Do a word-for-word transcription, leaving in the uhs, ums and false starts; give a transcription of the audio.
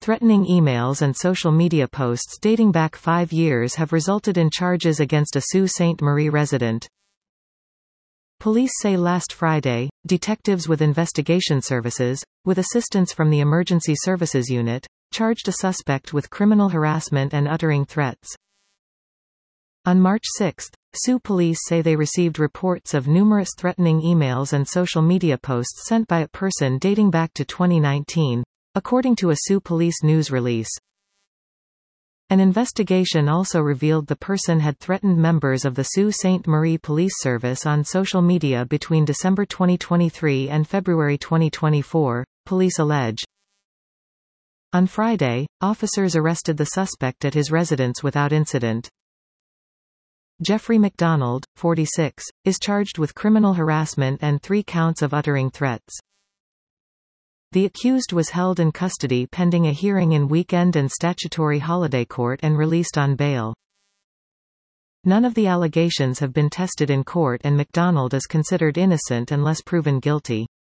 Threatening emails and social media posts dating back five years have resulted in charges against a Sault Ste. Marie resident. Police say last Friday, detectives with investigation services, with assistance from the Emergency Services Unit, charged a suspect with criminal harassment and uttering threats. On March sixth, Sault police say they received reports of numerous threatening emails and social media posts sent by a person dating back to twenty nineteen, according to a Sault police news release. An investigation also revealed the person had threatened members of the Sault Ste. Marie Police Service on social media between December twenty twenty-three and February twenty twenty-four, police allege. On Friday, officers arrested the suspect at his residence without incident. Jeffrey McDonald, forty-six, is charged with criminal harassment and three counts of uttering threats. The accused was held in custody pending a hearing in weekend and statutory holiday court and released on bail. None of the allegations have been tested in court and McDonald is considered innocent unless proven guilty.